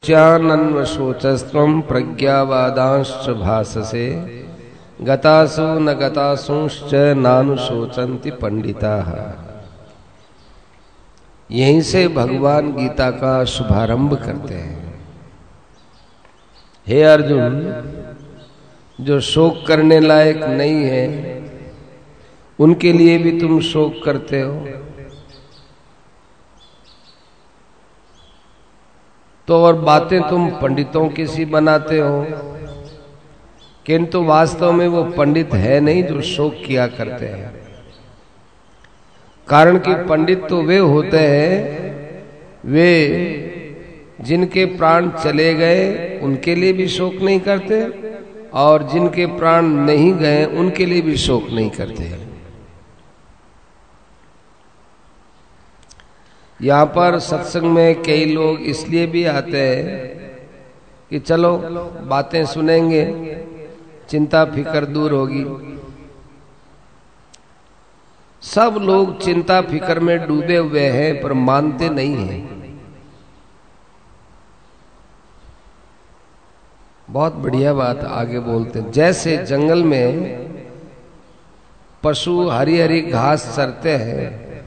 शोच्यानन्वशोचस्त्वं प्रज्ञावादांश्च भाससे गतासु न गतासुश्च नानुशोचन्ति पंडिताः। यहीं से भगवान गीता का शुभारंभ करते हैं। हे अर्जुन, जो शोक करने लायक नहीं है उनके लिए भी तुम शोक करते हो, तो और बातें तुम पंडितों की सी बनाते हो, किंतु वास्तव में वो पंडित है नहीं जो शोक किया करते हैं। कारण कि पंडित तो वे होते हैं वे जिनके प्राण चले गए उनके लिए भी शोक नहीं करते, और जिनके प्राण नहीं गए उनके लिए भी शोक नहीं करते। यहाँ पर सत्संग में कई लोग इसलिए भी आते हैं कि चलो बातें सुनेंगे, चिंता फिकर दूर होगी। सब लोग चिंता फिकर में डूबे हुए हैं पर मानते नहीं हैं। बहुत बढ़िया बात आगे बोलते हैं। जैसे जंगल में पशु हरी हरी घास चरते हैं,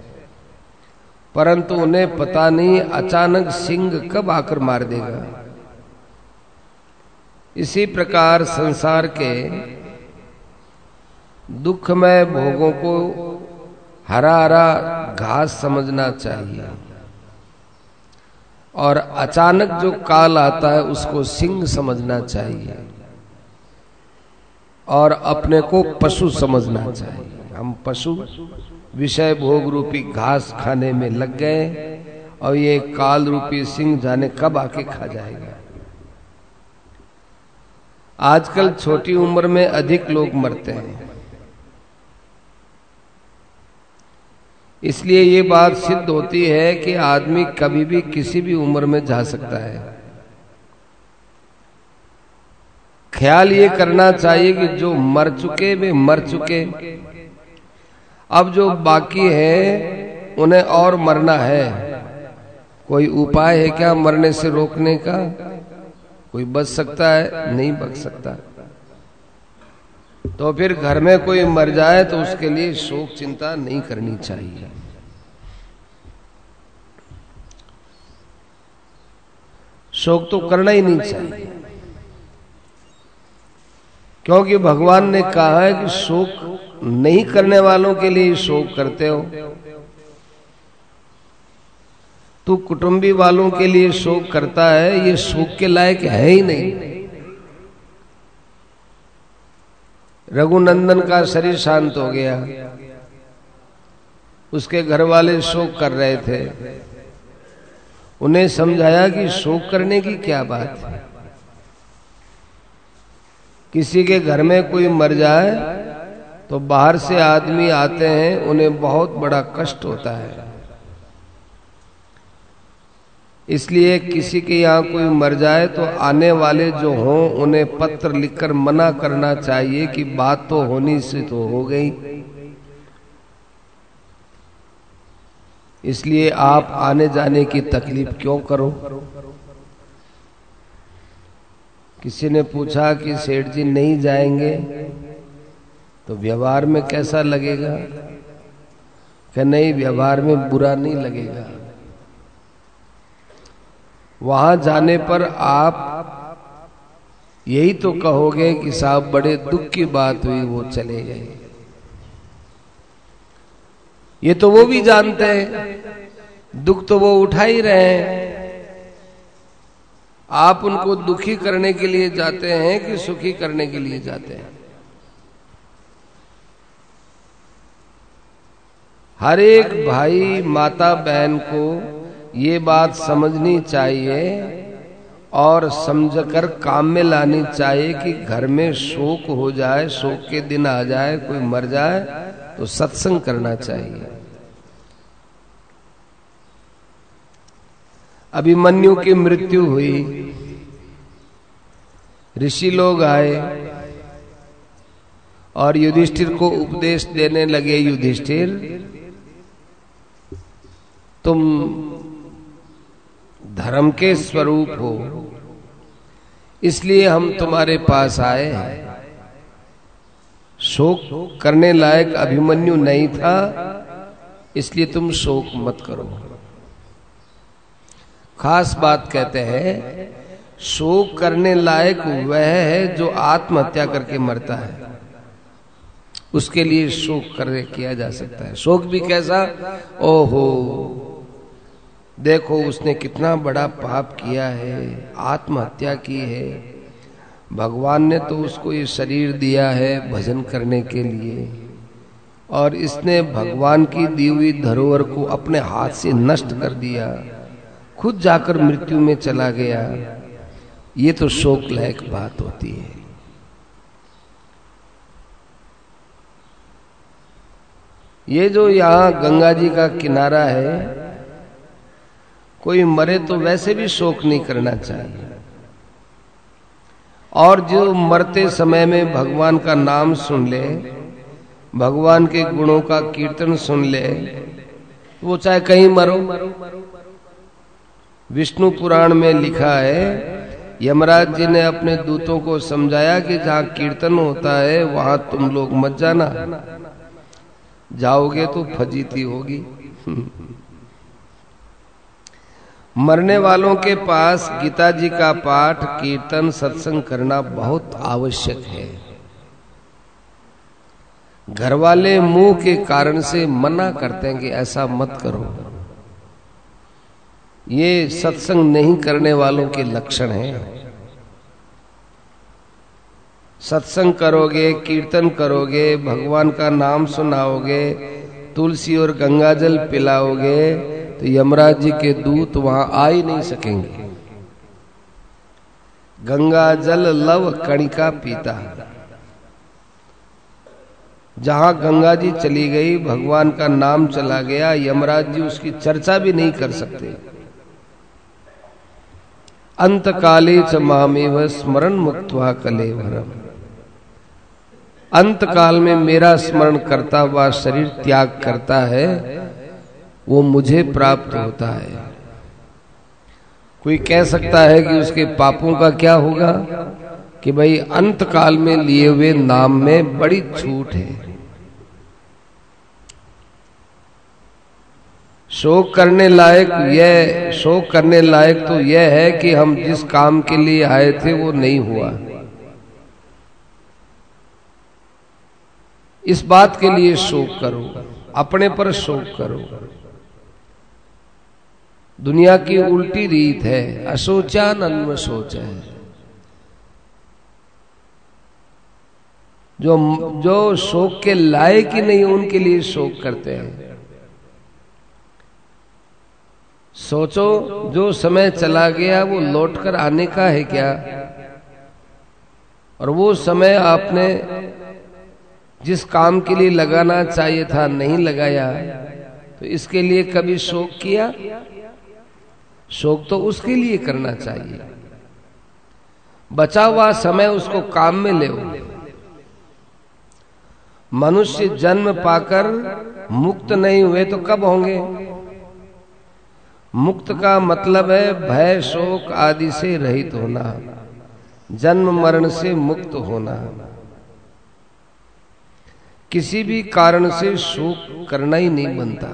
परंतु उन्हें पता नहीं अचानक सिंह कब आकर मार देगा। इसी प्रकार संसार के दुखमय भोगों को हरा हरा घास समझना चाहिए, और अचानक जो काल आता है उसको सिंह समझना चाहिए, और अपने को पशु समझना चाहिए। हम पशु विषय भोग रूपी घास खाने में लग गए, और ये काल रूपी सिंह जाने कब आके खा जाएगा। आजकल छोटी उम्र में अधिक लोग मरते हैं, इसलिए ये बात सिद्ध होती है कि आदमी कभी भी किसी भी उम्र में जा सकता है। ख्याल ये करना चाहिए कि जो मर चुके वे मर चुके, अब जो बाकी है उन्हें और मरना है। कोई उपाय है क्या मरने से रोकने का? कोई बच सकता है? नहीं बच सकता। तो फिर घर में कोई मर जाए तो उसके लिए शोक चिंता नहीं करनी चाहिए। शोक तो करना ही नहीं चाहिए, क्योंकि भगवान ने कहा है कि शोक नहीं करने वालों के लिए शोक करते हो। तू कुटुंबी वालों के लिए शोक करता है, ये शोक के लायक है ही नहीं। रघुनंदन का शरीर शांत हो गया, उसके घर वाले शोक कर रहे थे। उन्हें समझाया कि शोक करने की क्या बात है। किसी के घर में कोई मर जाए तो बाहर से आदमी आते हैं, उन्हें बहुत बड़ा कष्ट होता है। इसलिए किसी के यहाँ कोई मर जाए तो आने वाले जो हों उन्हें पत्र लिखकर मना करना चाहिए कि बात तो होनी से तो हो गई, इसलिए आप आने जाने की तकलीफ क्यों करो। किसी ने पूछा कि सेठ जी नहीं जाएंगे तो व्यवहार में कैसा लगेगा? कि नहीं, व्यवहार में बुरा नहीं लगेगा। वहां जाने पर आप यही तो कहोगे कि साहब बड़े दुख की बात हुई, वो चले गए। ये तो वो भी जानते हैं, दुख तो वो उठा ही रहे हैं। आप उनको दुखी करने के लिए जाते हैं कि सुखी करने के लिए जाते हैं? हर एक भाई माता बहन को ये बात समझनी चाहिए और समझकर काम में लानी चाहिए कि घर में शोक हो जाए, शोक के दिन आ जाए, कोई मर जाए तो सत्संग करना चाहिए। अभिमन्यु की मृत्यु हुई, ऋषि लोग आए और युधिष्ठिर को उपदेश देने लगे। युधिष्ठिर, तुम धर्म के स्वरूप हो, इसलिए हम तुम्हारे पास आए हैं। शोक करने लायक अभिमन्यु नहीं था, इसलिए तुम शोक मत करो। खास बात कहते हैं, शोक करने लायक वह है जो आत्महत्या करके मरता है, उसके लिए शोक किया जा सकता है। शोक भी कैसा? ओहो देखो उसने कितना बड़ा पाप किया है, आत्महत्या की है, भगवान ने तो उसको ये शरीर दिया है भजन करने के लिए, और इसने भगवान की दी हुई धरोहर को अपने हाथ से नष्ट कर दिया, खुद जाकर मृत्यु में चला गया। ये तो शोक लायक बात होती है। ये जो यहाँ गंगा जी का किनारा है, कोई मरे तो वैसे भी शोक नहीं करना चाहिए, और जो मरते समय में भगवान का नाम सुन ले, भगवान के गुणों का कीर्तन सुन ले, वो चाहे कहीं मरो। विष्णु पुराण में लिखा है, यमराज जी ने अपने दूतों को समझाया कि जहाँ कीर्तन होता है वहां तुम लोग मत जाना, जाओगे तो फजीती होगी। मरने वालों के पास गीता जी का पाठ, कीर्तन, सत्संग करना बहुत आवश्यक है। घर वाले मुंह के कारण से मना करते हैं कि ऐसा मत करो। ये सत्संग नहीं करने वालों के लक्षण हैं। सत्संग करोगे, कीर्तन करोगे, भगवान का नाम सुनाओगे, तुलसी और गंगाजल पिलाओगे, तो यमराज जी के दूत वहां आ ही नहीं सकेंगे। गंगा जल लव कणिका पीता, जहां गंगा जी चली गई, भगवान का नाम चला गया, यमराज जी उसकी चर्चा भी नहीं कर सकते। अंत काले च मामेव स्मरण मुक्त्वा कलेवरम, अंत काल में मेरा स्मरण करता हुआ शरीर त्याग करता है, वो मुझे प्राप्त होता है। कोई कह सकता है कि उसके पापों का क्या होगा, कि भाई अंत काल में लिए हुए नाम में बड़ी छूट है। शोक करने लायक तो यह है कि हम जिस काम के लिए आए थे वो नहीं हुआ। इस बात के लिए शोक करो, अपने पर शोक करो। दुनिया की उल्टी रीत है, अशोचा नन्म शोच है। जो शोक के लायक ही नहीं उनके लिए शोक करते हैं। सोचो, जो समय चला गया वो लौटकर आने का है क्या? और वो समय आपने जिस काम के लिए लगाना चाहिए था नहीं लगाया, तो इसके लिए कभी शोक किया? शोक तो उसके लिए करना चाहिए। बचा हुआ समय उसको काम में ले। मनुष्य जन्म पाकर मुक्त नहीं हुए तो कब होंगे? मुक्त का मतलब है भय शोक आदि से रहित होना, जन्म मरण से मुक्त होना। किसी भी कारण से शोक करना ही नहीं बनता।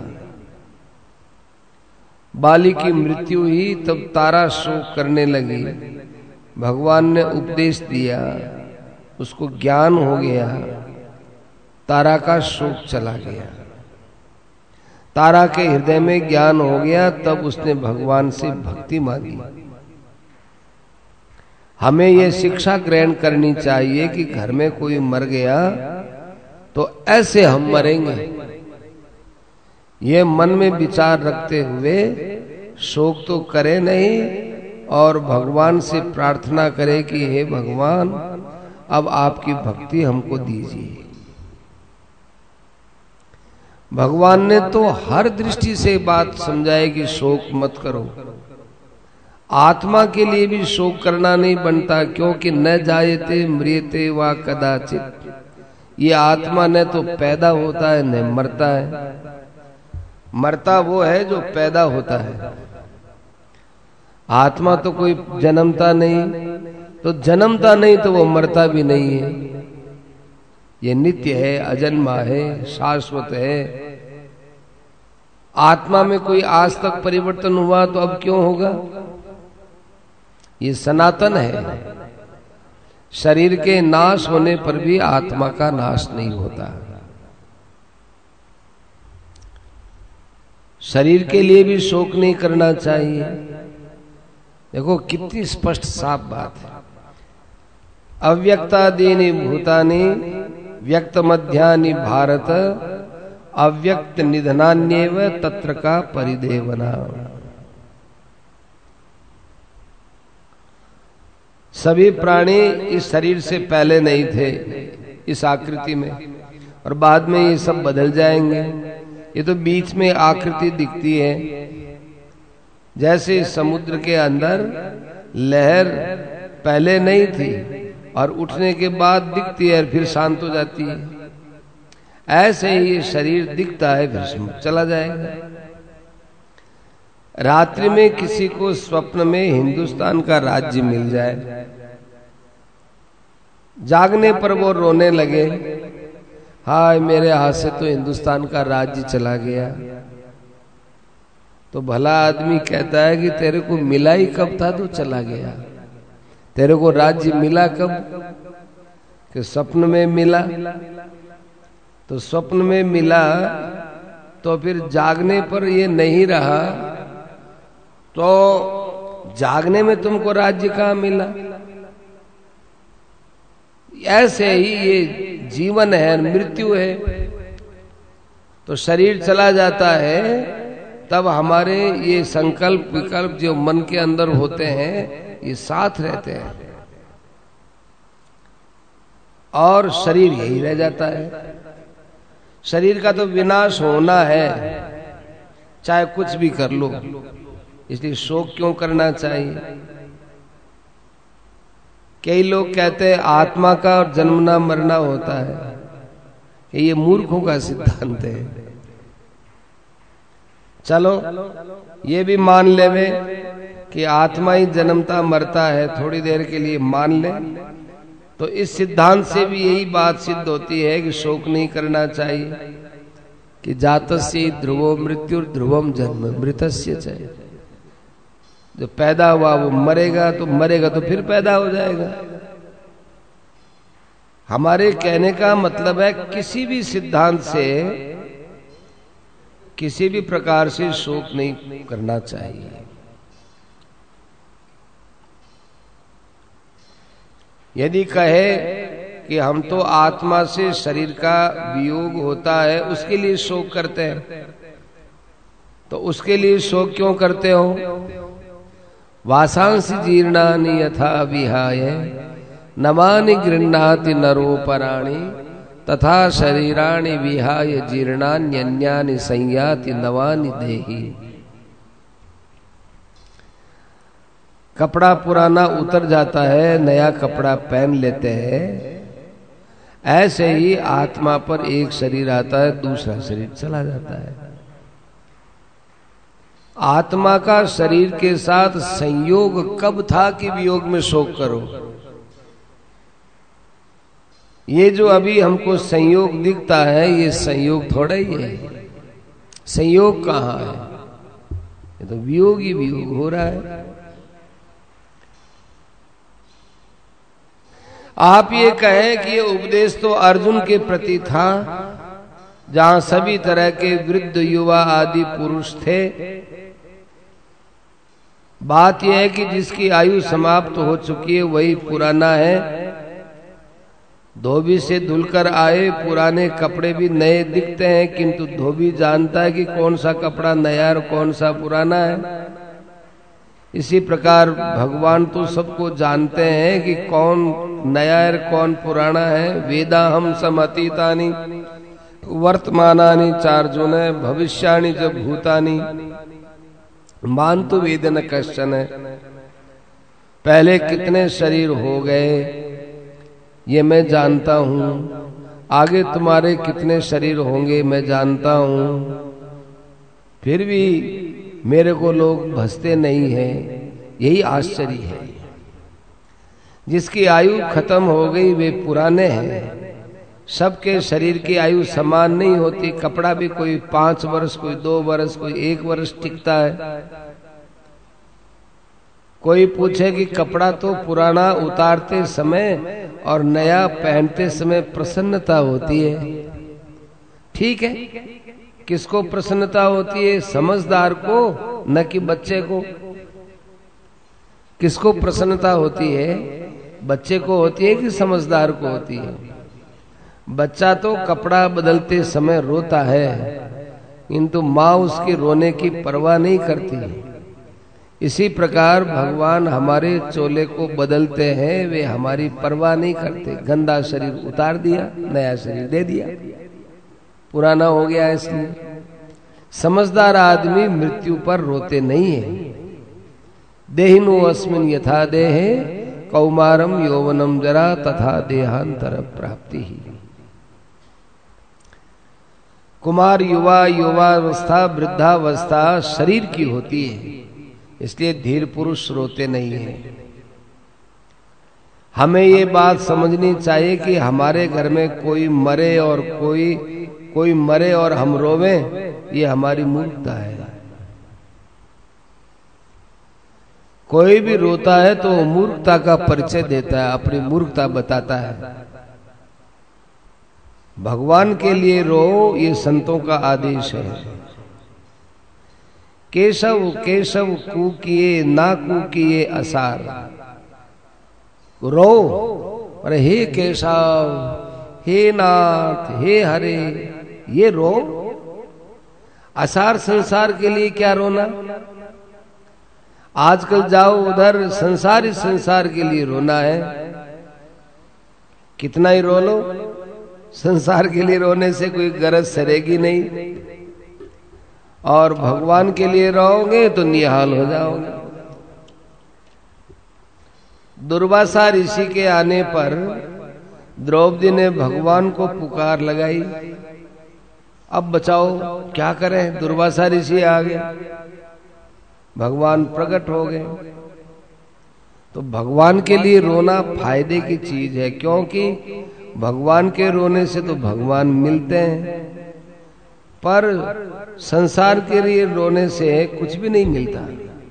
बाली की मृत्यु ही तब तारा शोक करने लगी। भगवान ने उपदेश दिया, उसको ज्ञान हो गया, तारा का शोक चला गया। तारा के हृदय में ज्ञान हो गया, तब उसने भगवान से भक्ति मांगी। हमें यह शिक्षा ग्रहण करनी चाहिए कि घर में कोई मर गया तो ऐसे हम मरेंगे। ये मन में विचार रखते हुए शोक तो करे नहीं, और भगवान से प्रार्थना करे कि हे भगवान, अब आपकी भक्ति हमको दीजिए। भगवान ने तो हर दृष्टि से बात समझाई कि शोक मत करो। आत्मा के लिए भी शोक करना नहीं बनता, क्योंकि न जायते मृत्यते वा कदाचित। ये आत्मा न तो पैदा होता है न मरता है। मरता वो है जो पैदा होता है। आत्मा तो कोई जन्मता नहीं, तो जन्मता नहीं तो वो मरता भी नहीं है। ये नित्य है, अजन्मा है, शाश्वत है। आत्मा में कोई आज तक परिवर्तन हुआ तो अब क्यों होगा? ये सनातन है। शरीर के नाश होने पर भी आत्मा का नाश नहीं होता। शरीर के लिए भी शोक नहीं करना चाहिए। देखो कितनी स्पष्ट साफ बात है। अव्यक्तादीनि भूतानि व्यक्त मध्यानि भारत अव्यक्त निधनान्येव तत्र का परिदेवना। सभी प्राणी इस शरीर से पहले नहीं थे इस आकृति में, और बाद में ये सब बदल जाएंगे। ये तो बीच में आकृति दिखती है, जैसे समुद्र के अंदर लहर पहले नहीं थी और उठने के बाद दिखती है, फिर शांत हो जाती है। ऐसे ही ये शरीर दिखता है, फिर चला जाएगा। रात्रि में किसी को स्वप्न में हिंदुस्तान का राज्य मिल जाए, जागने पर वो रोने लगे, हाय मेरे हाथ से तो हिंदुस्तान का राज्य चला गया। तो भला आदमी कहता है कि तेरे को मिला ही कब था तो चला गया? तेरे को राज्य मिला कब? कि स्वप्न में मिला। तो स्वप्न में मिला तो फिर जागने पर ये नहीं रहा, तो जागने में तुमको राज्य कहाँ मिला? ऐसे ही ये जीवन है, मृत्यु है। तो शरीर चला जाता है, तब हमारे ये संकल्प विकल्प जो मन के अंदर होते हैं ये साथ रहते हैं, और शरीर यही रह जाता है। शरीर का तो विनाश होना है, चाहे कुछ भी कर लो, इसलिए शोक क्यों करना चाहिए? कई लोग कहते हैं आत्मा का और जन्मना मरना होता है, ये मूर्खों का सिद्धांत है। चलो ये भी मान लेवे कि आत्मा ही जन्मता मरता है, थोड़ी देर के लिए मान ले, तो इस सिद्धांत से भी यही बात सिद्ध होती है कि शोक नहीं करना चाहिए। कि जातस्य ध्रुवो मृत्यु ध्रुवम जन्म मृतस्य च। जो पैदा हुआ वो मरेगा, तो मरेगा तो फिर पैदा हो जाएगा। हमारे कहने का मतलब है किसी भी सिद्धांत से, किसी भी प्रकार से शोक नहीं करना चाहिए। यदि कहे कि हम तो आत्मा से शरीर का वियोग होता है उसके लिए शोक करते हैं, तो उसके लिए शोक क्यों करते हो? वासांसि जीर्णानि यथा विहाय नवानि गृह्णाति नरोपराणि तथा शरीराणि विहाय जीर्णान्यन्यानि संयाति नवानि देहि। कपड़ा पुराना उतर जाता है, नया कपड़ा पहन लेते हैं। ऐसे ही आत्मा पर एक शरीर आता है, दूसरा शरीर चला जाता है। आत्मा का शरीर के साथ संयोग कब था कि वियोग में शोक करो? ये जो अभी हमको संयोग दिखता है, ये संयोग थोड़ा ही है। संयोग कहाँ है? ये तो वियोग ही वियोग हो रहा है। आप ये कहें कि ये उपदेश तो अर्जुन के प्रति था, जहां सभी तरह के वृद्ध युवा आदि पुरुष थे। बात यह है कि जिसकी आयु समाप्त हो चुकी है वही पुराना है। धोबी से धुलकर आए पुराने कपड़े भी नए दिखते हैं, किंतु धोबी जानता है कि कौन सा कपड़ा नया और कौन सा पुराना है। इसी प्रकार भगवान तो सबको जानते हैं कि कौन नया और कौन पुराना है। वेदा हम समतीतानि वर्तमानानि चार्जुन भविष्याणि च भूतानि मान तो वेदन कश्चन। पहले कितने शरीर हो गए ये मैं जानता हूँ, आगे तुम्हारे कितने शरीर होंगे मैं जानता हूँ, फिर भी मेरे को लोग भजते नहीं हैं। यही आश्चर्य है। जिसकी आयु खत्म हो गई वे पुराने हैं। सबके शरीर की आयु समान नहीं होती। कपड़ा भी कोई 5 वर्ष, कोई 2 वर्ष, कोई 1 वर्ष टिकता है। कोई पूछे कि कपड़ा तो पुराना उतारते समय और नया पहनते समय प्रसन्नता होती है। ठीक है, किसको प्रसन्नता होती है? समझदार को, न कि बच्चे को। किसको प्रसन्नता होती है? बच्चे को होती है कि समझदार को होती है? बच्चा तो कपड़ा बदलते समय रोता है, किंतु माँ उसके रोने की परवाह नहीं करती। इसी प्रकार भगवान हमारे चोले को बदलते हैं, वे हमारी परवाह नहीं करते। गंदा शरीर उतार दिया, नया शरीर दे दिया, पुराना हो गया इसलिए। समझदार आदमी मृत्यु पर रोते नहीं है। देहिनो अस्मिन् यथा देहे कौमारम यौवनम जरा तथा देहांतर प्राप्ति ही। कुमार युवा, युवावस्था, वृद्धावस्था शरीर की होती है, इसलिए धीर पुरुष रोते नहीं है। हमें ये बात समझनी चाहिए कि हमारे घर में कोई मरे और कोई मरे और हम रोवें, ये हमारी मूर्खता है। कोई भी रोता है तो मूर्खता का परिचय देता है, अपनी मूर्खता बताता है। भगवान के लिए रो, ये संतों का आदेश है। केशव केशव कूकिए ना कूकिए असार। रो, अरे हे केशव, हे नाथ, हे हरे, ये रो। असार संसार के लिए क्या रोना? आजकल जाओ उधर, संसार के लिए रोना है। कितना ही रो लो, संसार के लिए रोने से कोई गरज सरेगी नहीं। और भगवान के लिए रहोगे तो निहाल हो जाओगे। दुर्वासा ऋषि के आने पर द्रौपदी ने भगवान को पुकार लगाई, अब बचाओ, क्या करें? दुर्वासा ऋषि आ गए, भगवान प्रकट हो गए। तो भगवान के लिए रोना फायदे की चीज है, क्योंकि भगवान के रोने से तो भगवान मिलते हैं, पर संसार के लिए रोने से कुछ भी नहीं मिलता।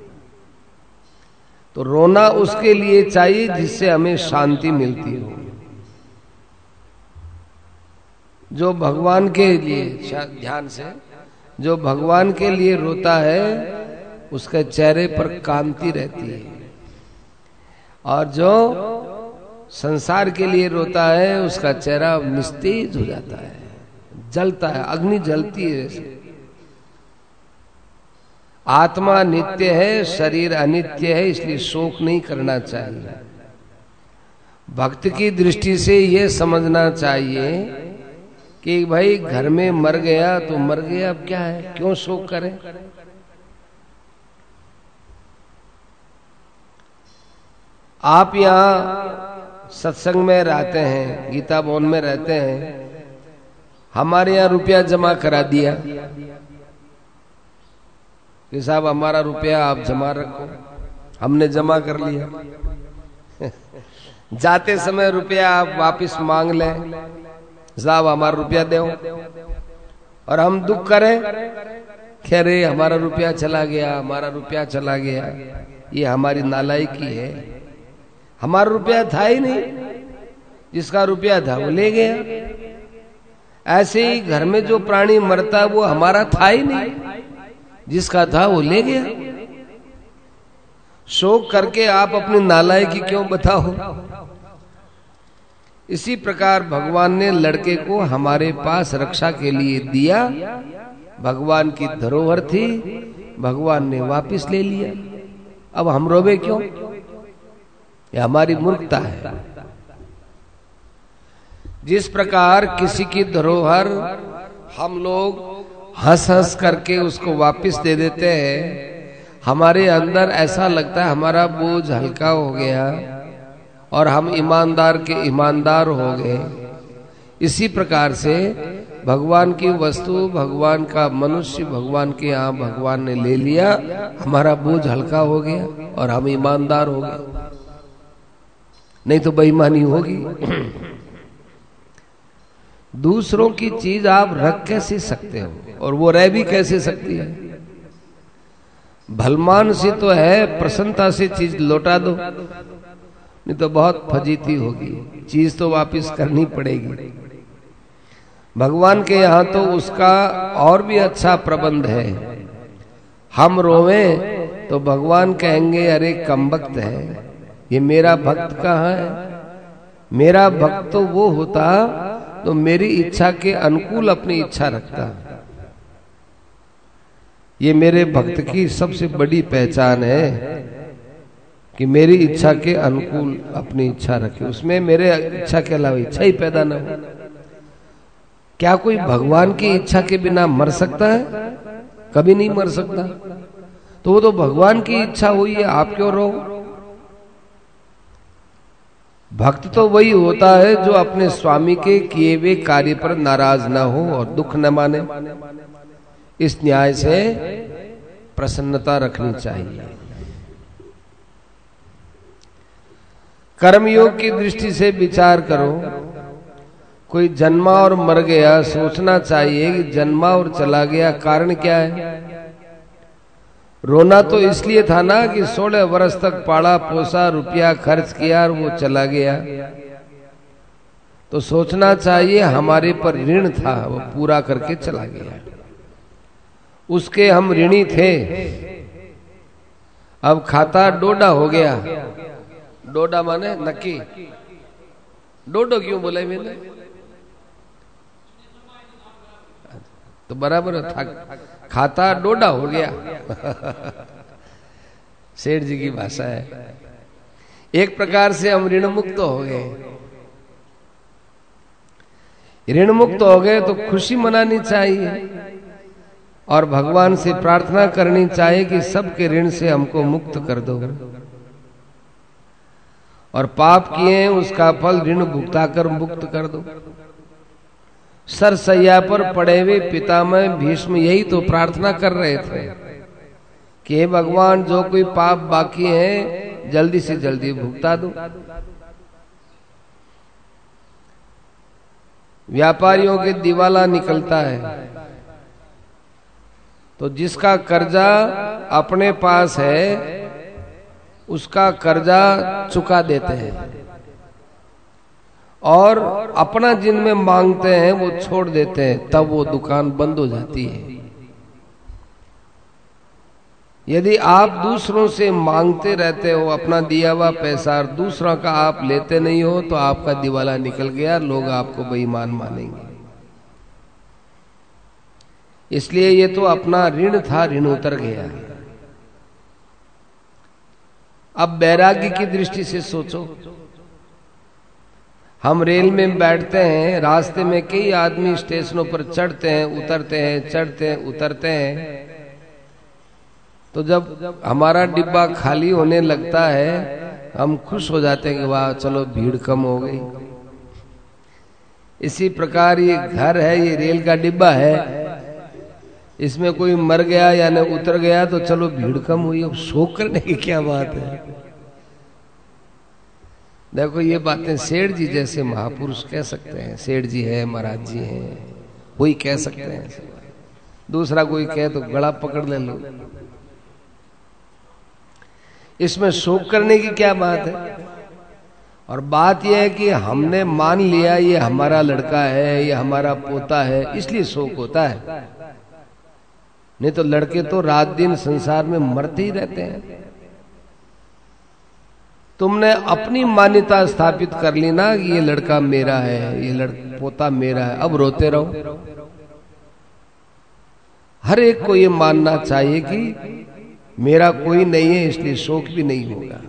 तो रोना उसके लिए चाहिए जिससे हमें शांति मिलती हो। जो भगवान के लिए, ध्यान से, जो भगवान के लिए रोता है उसके चेहरे पर कांति रहती है, और जो संसार के लिए रोता है उसका चेहरा निस्तेज हो जाता है, जलता है, अग्नि जलती है जैसे। आत्मा नित्य है, शरीर अनित्य है, इसलिए शोक नहीं करना चाहिए। भक्त की दृष्टि से यह समझना चाहिए कि भाई घर में मर गया तो मर गया, अब क्या है, क्यों शोक करें। आप यहाँ सत्संग में रहते हैं, गीता भवन में रहते हैं, हमारे यहाँ रुपया जमा करा दिया कि साहब हमारा रुपया आप जमा रखो, हमने जमा कर लिया। जाते समय रुपया आप वापस मांग लें, साहब हमारा रुपया दो, और हम दुख करें, कह रहे हमारा रुपया चला गया, हमारा रुपया चला गया। ये हमारी नालायकी है। हमारा रुपया था ही नहीं, जिसका रुपया था वो ले गया। ऐसे ही घर में जो प्राणी मरता वो हमारा था ही नहीं, जिसका था वो ले गया। शोक करके आप अपनी नालायकी क्यों बताओ। इसी प्रकार भगवान ने लड़के को हमारे पास रक्षा के लिए दिया। भगवान की धरोहर थी, भगवान ने वापस ले लिया। अब हम रोवे क्यों? यह हमारी मूर्खता है। जिस प्रकार किसी की धरोहर हम लोग हंस हंस करके उसको वापस दे देते हैं, हमारे अंदर ऐसा लगता है हमारा बोझ हल्का हो गया और हम ईमानदार के ईमानदार हो गए। इसी प्रकार से भगवान की वस्तु, भगवान का मनुष्य, भगवान के यहाँ भगवान ने ले लिया, हमारा बोझ हल्का हो गया और हम ईमानदार हो गए, नहीं तो बेईमानी होगी। दूसरों की चीज आप रख कैसे सकते हो और वो रह भी कैसे सकती है? भलमान से तो है, प्रसन्नता से चीज लौटा दो, नहीं तो बहुत फजीती होगी, चीज तो वापस करनी पड़ेगी। भगवान के यहाँ तो उसका और भी अच्छा प्रबंध है। हम रोवें तो भगवान कहेंगे अरे कमबख्त है, ये मेरा भक्त कहाँ है? मेरा भक्त तो वो होता तो मेरी इच्छा के अनुकूल अपनी इच्छा रखता। ये मेरे भक्त की सबसे बड़ी पहचान है कि मेरी इच्छा के अनुकूल अपनी इच्छा रखे, उसमें मेरे इच्छा के अलावा इच्छा ही पैदा न हो। क्या कोई भगवान की इच्छा के बिना मर सकता है? कभी नहीं मर सकता। तो वो तो भगवान की इच्छा हुई है, आप क्यों रहो? भक्त तो वही होता है जो अपने स्वामी के किए हुए कार्य पर नाराज ना हो और दुख न माने। इस न्याय से प्रसन्नता रखनी चाहिए। कर्मयोग की दृष्टि से विचार करो। कोई जन्मा और मर गया, सोचना चाहिए कि जन्मा और चला गया, कारण क्या है? रोना तो इसलिए था ना कि 16 वर्ष तक पाला पोसा, रुपया खर्च किया और वो चला गया। तो सोचना चाहिए हमारे पर ऋण था, वो पूरा करके चला गया, उसके हम ऋणी थे। अब खाता डोडा हो गया। डोडा माने नक्की। डोडो क्यों बोला मैंने? तो बराबर था, खाता डोडा हो गया। सेठ जी की भाषा है। एक प्रकार से हम ऋण मुक्त हो गए। ऋण मुक्त हो गए तो खुशी मनानी चाहिए और भगवान से प्रार्थना करनी चाहिए कि सबके ऋण से हमको मुक्त कर दो। और पाप किए उसका फल ऋण भुगता कर मुक्त कर दो। सरसैया पर पड़े हुए पितामह भीष्म यही तो प्रार्थना कर रहे थे कि हे भगवान, जो कोई पाप बाकी है जल्दी से जल्दी भुगता दो। व्यापारियों के दिवाला निकलता है तो जिसका कर्जा अपने पास है उसका कर्जा चुका देते हैं और अपना जिनमें मांगते हैं वो छोड़ देते हैं, तब वो दुकान बंद हो जाती है। यदि आप दूसरों से मांगते रहते हो अपना दिया हुआ पैसा और दूसरा का आप लेते नहीं हो तो आपका दिवाला निकल गया, लोग आपको बेईमान मानेंगे। इसलिए ये तो अपना ऋण था, ऋण उतर गया। अब वैराग्य की दृष्टि से सोचो। हम रेल में बैठते हैं, रास्ते में कई आदमी स्टेशनों पर चढ़ते हैं, उतरते हैं, चढ़ते हैं, उतरते हैं। तो जब हमारा डिब्बा खाली होने लगता है हम खुश हो जाते हैं कि वाह चलो भीड़ कम हो गई। इसी प्रकार ये घर है, ये रेल का डिब्बा है, इसमें कोई मर गया या न उतर गया तो चलो भीड़ कम हुई। अब शोक करने की क्या बात है? देखो ये बातें सेठ जी जैसे महापुरुष कह सकते हैं। सेठ जी है, महाराज जी हैं, वही कह सकते हैं। दूसरा कोई कहे तो गला पकड़ ले लो। इसमें शोक करने की क्या बात है? और बात यह है कि हमने मान लिया ये हमारा लड़का है, ये हमारा पोता है, इसलिए शोक होता है। नहीं तो लड़के तो रात दिन संसार में मरते ही रहते हैं। तुमने अपनी मान्यता स्थापित कर ली ना कि ये लड़का मेरा है, ये पोता मेरा है, अब रोते रहो। हर एक को ये मानना चाहिए कि मेरा कोई नहीं है, इसलिए शोक भी नहीं होगा।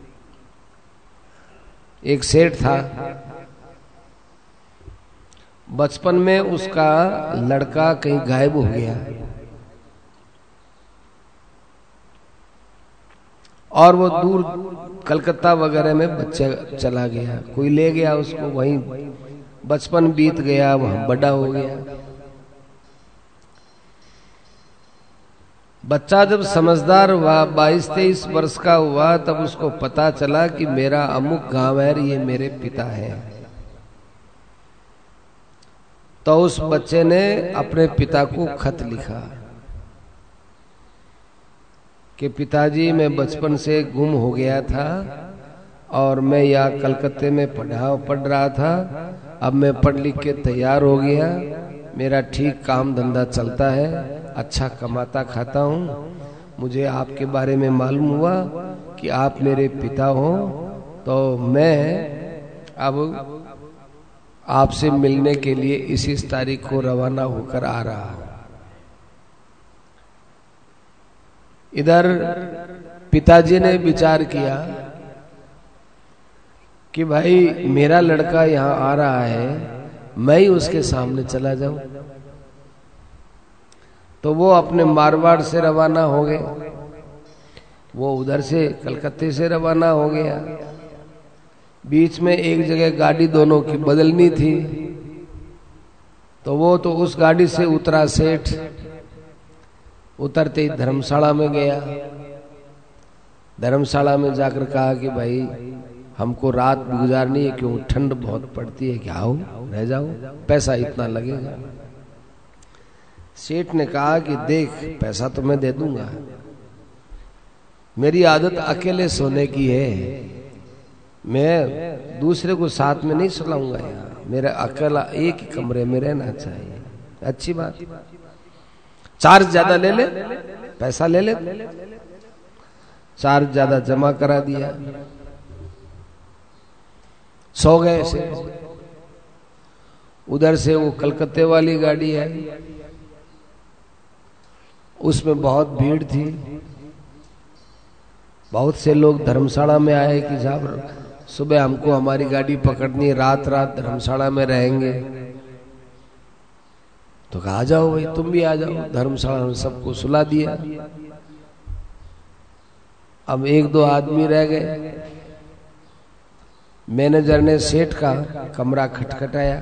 एक सेठ था, बचपन में उसका लड़का कहीं गायब हो गया और वो दूर कलकत्ता वगैरह में बच्चा चला गया। कोई ले गया उसको, वहीं बचपन बीत गया, वहां बड़ा हो गया। बच्चा जब समझदार हुआ 22-23 वर्ष का हुआ तब उसको पता चला कि मेरा अमुक गांव है, ये मेरे पिता हैं। तो उस बच्चे ने अपने पिता को खत लिखा कि पिताजी, मैं बचपन से गुम हो गया था और मैं यहाँ कलकत्ते में पढ़ रहा था। अब मैं पढ़ लिख के तैयार हो गया, मेरा ठीक काम धंधा चलता है, अच्छा कमाता खाता हूँ। मुझे आपके बारे में मालूम हुआ कि आप मेरे पिता हो, तो मैं अब आपसे मिलने के लिए इस तारीख को रवाना होकर आ रहा हूँ। इधर पिताजी ने विचार किया कि भाई मेरा लड़का यहाँ आ रहा है, मैं ही उसके सामने चला जाऊं। तो वो अपने मारवाड़ से रवाना हो गए, वो उधर से कलकत्ते से रवाना हो गया। बीच में एक जगह गाड़ी दोनों की बदलनी थी, तो वो तो उस गाड़ी से उतरा सेठ, उतरते ही धर्मशाला में गया। धर्मशाला में जाकर कहा कि भाई हमको रात गुजारनी है, क्यों ठंड बहुत पड़ती है, क्या हो रह जाओ, पैसा इतना लगेगा। सेठ ने कहा कि देख, पैसा तो मैं दे दूंगा, मेरी आदत अकेले सोने की है, मैं दूसरे को साथ में नहीं सुलाऊंगा। यहाँ मेरा अकेला एक ही कमरे में रहना चाहिए। अच्छी बात, चार्ज ज्यादा ले ले, पैसा ले ले। चार्ज ज्यादा जमा करा दिया, सो गए से। उधर से वो कलकत्ते वाली गाड़ी है, उसमें बहुत भीड़ थी। बहुत से लोग धर्मशाला में आए कि साहब सुबह हमको हमारी गाड़ी पकड़नी, रात रात धर्मशाला में रहेंगे। तो कहा, आ जाओ भाई, तुम भी आ जाओ। धर्मशाला में सबको सुला दिया। अब 1-2 आदमी रह गए। मैनेजर ने सेठ का कमरा खटखटाया।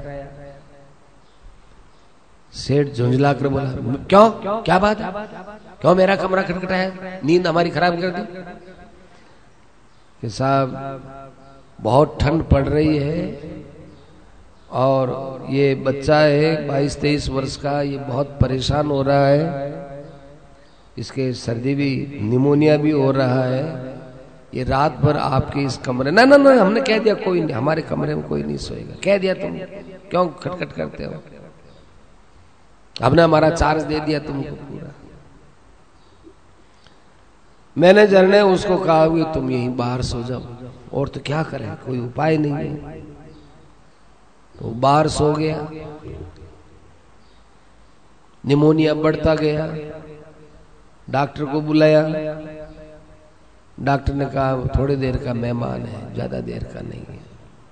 सेठ झुंझला कर बोला, क्यों, क्या बात है, क्यों मेरा कमरा खटखटाया, नींद हमारी खराब कर दी? कि साहब बहुत ठंड पड़ रही है और ये बच्चा है 22-23 वर्ष का, ये बहुत परेशान हो रहा है, इसके सर्दी भी, निमोनिया भी हो रहा है, ये रात भर आपके इस कमरे। ना ना ना, हमने कह दिया कोई नहीं, हमारे कमरे में कोई नहीं सोएगा। कह दिया तुम, क्यों खटखट करते हो? हमने हमारा चार्ज दे दिया तुमको पूरा। मैनेजर ने उसको कहा कि तुम यहीं बाहर सो जाओ, और तो क्या करें, कोई उपाय नहीं है। तो बाहर सो गया। निमोनिया बढ़ता गया। डॉक्टर को बुलाया। डॉक्टर ने कहा थोड़ी देर का मेहमान है, ज्यादा देर का नहीं है,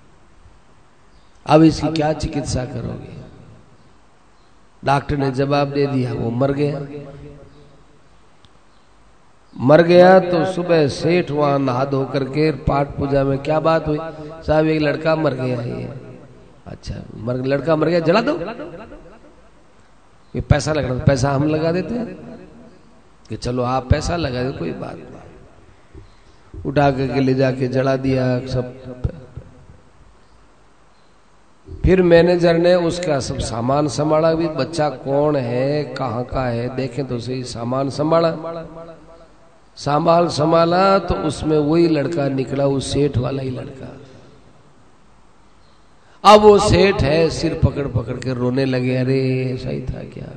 अब इसकी क्या चिकित्सा करोगे? डॉक्टर ने जवाब दे दिया, वो मर गया। मर गया तो सुबह सेठ वहां नहा धो करके पाठ पूजा में, क्या बात हुई? साहब एक लड़का मर गया है। अच्छा, लड़का मर गया, जला दो। ये पैसा लग रहा, पैसा हम लगा देते हैं कि चलो आप पैसा लगा दो, कोई बात नहीं। उठा करके ले जाके जला दिया सब। फिर मैनेजर ने उसका सब सामान संभाला भी, बच्चा कौन है, कहाँ का है, देखें तो सही। सामान संभाला तो उसमें वही लड़का निकला, उस सेठ वाला ही लड़का। अब वो सेठ है, सिर पकड़ पकड़ के रोने लगे, अरे ऐसा ही था क्या?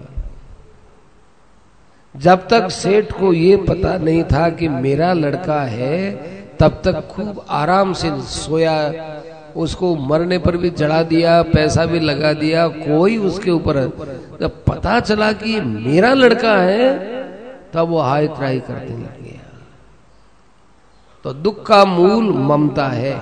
जब तक सेठ को ये पता नहीं था कि मेरा लड़का है, तब तक खूब आराम से सोया। उसको मरने पर भी जला दिया, पैसा भी लगा दिया, कोई उसके ऊपर। जब पता चला कि मेरा लड़का है, तब वो हाय त्राही करने लग गया। तो दुख का मूल ममता है।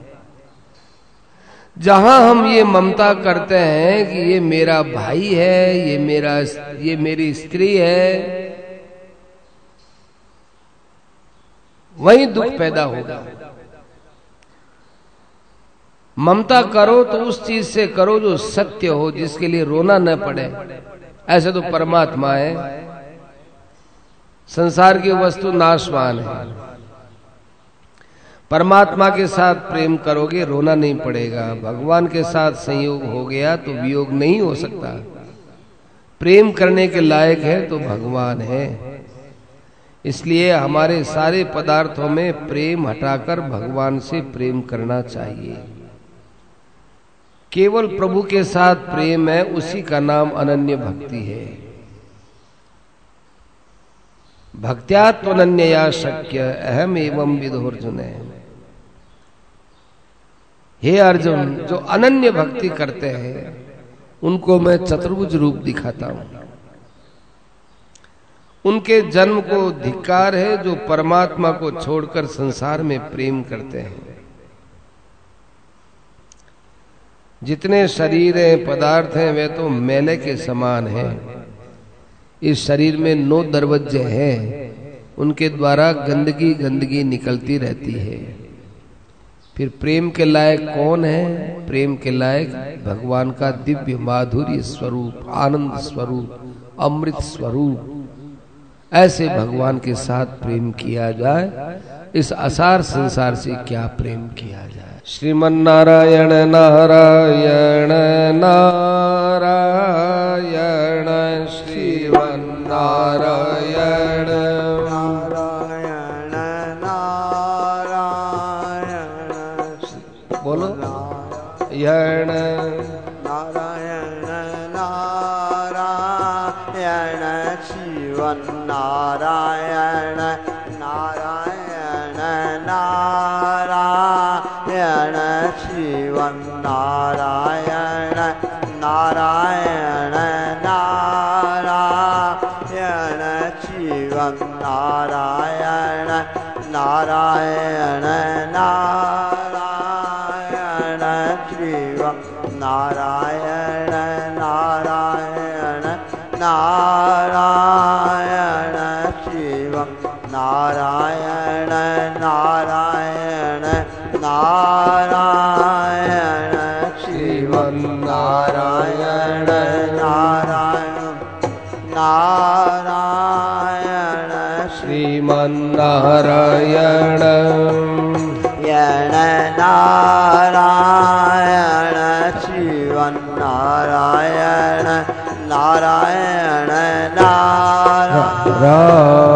जहां हम ये ममता करते हैं कि ये मेरा भाई है, ये मेरी स्त्री है, वही दुख पैदा होगा। ममता करो तो उस चीज से करो जो सत्य हो, जिसके लिए रोना न पड़े। ऐसे तो परमात्मा है, संसार की वस्तु नाशवान है। परमात्मा के साथ प्रेम करोगे रोना नहीं पड़ेगा। भगवान के साथ संयोग हो गया तो वियोग नहीं हो सकता। प्रेम करने के लायक है तो भगवान है। इसलिए हमारे सारे पदार्थों में प्रेम हटाकर भगवान से प्रेम करना चाहिए। केवल प्रभु के साथ प्रेम है, उसी का नाम अनन्य भक्ति है। भक्त्या त्वनन्यया शक्य अहम एवं विदो अर्जुन है। हे अर्जुन, जो अनन्य भक्ति करते हैं उनको मैं चतुर्भुज रूप दिखाता हूं। उनके जन्म को धिक्कार है जो परमात्मा को छोड़कर संसार में प्रेम करते हैं। जितने शरीर हैं, पदार्थ हैं, वे तो मेले के समान हैं। इस शरीर में 9 दरवाजे हैं, उनके द्वारा गंदगी गंदगी निकलती रहती है। फिर प्रेम के लायक कौन है? प्रेम के लायक भगवान का दिव्य माधुर्य स्वरूप, आनंद स्वरूप, अमृत स्वरूप। ऐसे भगवान के साथ प्रेम किया जाए। इस असार संसार से क्या प्रेम किया जाए। श्रीमन नारायण नारायण नारायण श्रीमन नारायण नारायण नारायण। बोलो यण नारायण नारायण शिवन नारायण नारायण नारायण शिवन नारायण नारायण नारायण शिवन नारायण नारायण नारायण शिवन नारायण नारायण नारायण शिवं नारायण नारायण नारायण शिवं नारायण नारायण नारायण श्रीमन्नारायण यण नारायण शिवं नारायण नारायण नारायण